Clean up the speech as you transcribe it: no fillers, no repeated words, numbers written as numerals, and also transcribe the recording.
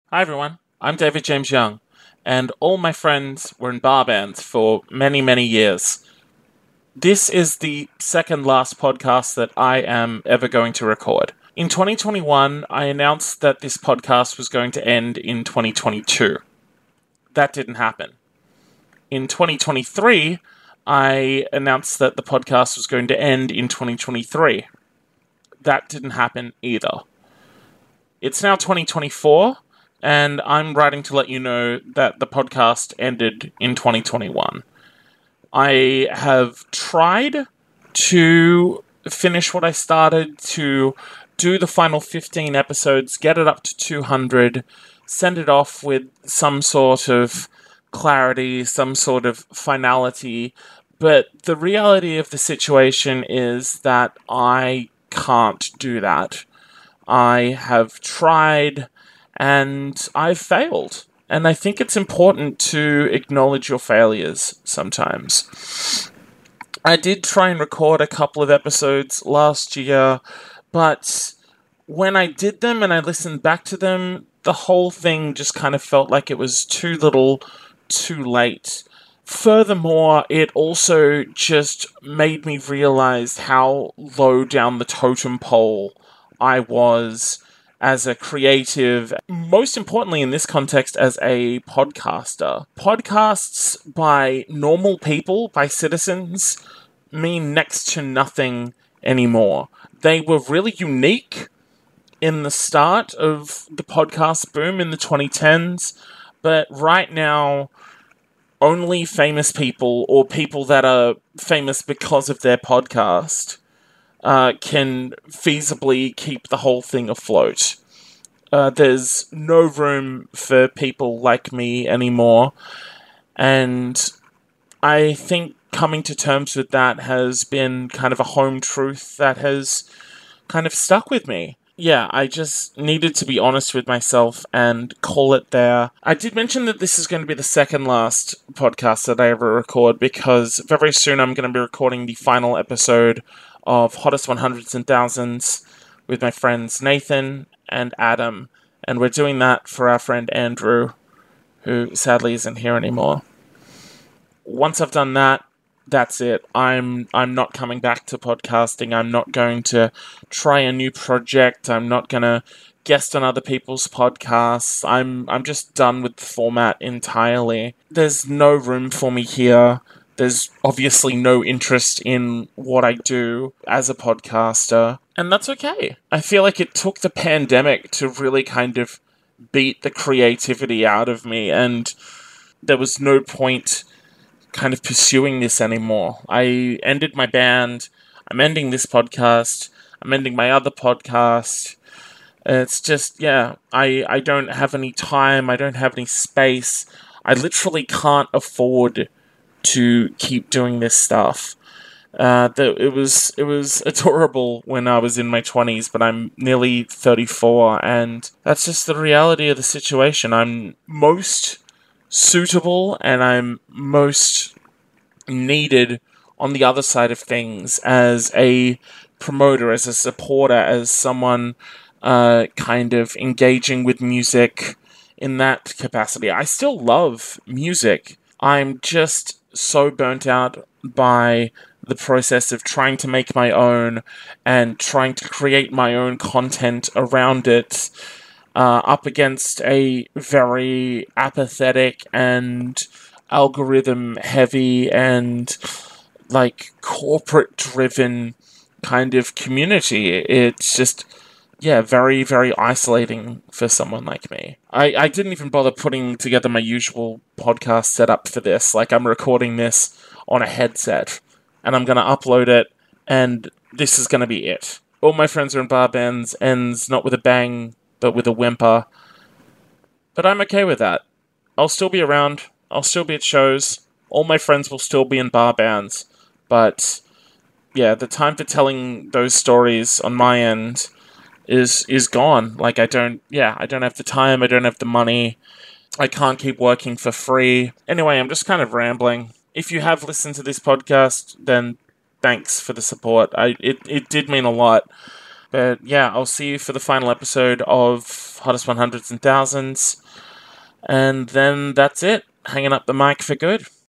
Hi everyone, I'm David James Young, and all my friends were in bar bands for many, many years. This is the second last podcast that I am ever going to record. In 2021, I announced that this podcast was going to end in 2022. That didn't happen. In 2023, I announced that the podcast was going to end in 2023. That didn't happen either. It's now 2024, and I'm writing to let you know that the podcast ended in 2021. I have tried to finish what I started, to do the final 15 episodes, get it up to 200, send it off with some sort of clarity, some sort of finality. But the reality of the situation is that I can't do that. I have tried and I've failed. And I think it's important to acknowledge your failures sometimes. I did try and record a couple of episodes last year, but when I did them and I listened back to them, the whole thing just kind of felt like it was too little, too late. Furthermore, it also just made me realize how low down the totem pole I was as a creative, most importantly in this context, as a podcaster. Podcasts by normal people, by citizens, mean next to nothing anymore. They were really unique in the start of the podcast boom in the 2010s, but right now, only famous people or people that are famous because of their podcast can feasibly keep the whole thing afloat. There's no room for people like me anymore, and I think coming to terms with that has been kind of a home truth that has kind of stuck with me. Yeah, I just needed to be honest with myself and call it there. I did mention that this is going to be the second last podcast that I ever record because very soon I'm going to be recording the final episode of Hottest 100s and Thousands with my friends Nathan and Adam, and we're doing that for our friend Andrew, who sadly isn't here anymore. Once I've done that, that's it. I'm not coming back to podcasting. I'm not going to try a new project. I'm not going to guest on other people's podcasts. I'm just done with the format entirely. There's no room for me here. There's obviously no interest in what I do as a podcaster, and that's okay. I feel like it took the pandemic to really kind of beat the creativity out of me, and there was no point kind of pursuing this anymore. I ended my band. I'm ending this podcast. I'm ending my other podcast. It's just, yeah, I don't have any time. I don't have any space. I literally can't afford to keep doing this stuff. It was adorable when I was in my 20s, but I'm nearly 34, and that's just the reality of the situation. I'm most suitable and I'm most needed on the other side of things as a promoter, as a supporter, as someone kind of engaging with music in that capacity. I still love music. I'm just so burnt out by the process of trying to make my own and trying to create my own content around it, up against a very apathetic and algorithm heavy and like corporate driven kind of community. It's just, yeah, very, very isolating for someone like me. I didn't even bother putting together my usual podcast setup for this. Like, I'm recording this on a headset and I'm going to upload it, and this is going to be it. All my friends are in bar bands, ends not with a bang, but with a whimper. But I'm okay with that. I'll still be around. I'll still be at shows. All my friends will still be in bar bands. But, yeah, the time for telling those stories on my end is gone. Like, I don't have the time, I don't have the money, I can't keep working for free. Anyway, I'm just kind of rambling. If you have listened to this podcast, then thanks for the support. It did mean a lot. But yeah, I'll see you for the final episode of Hottest 100s and Thousands. And then that's it. Hanging up the mic for good.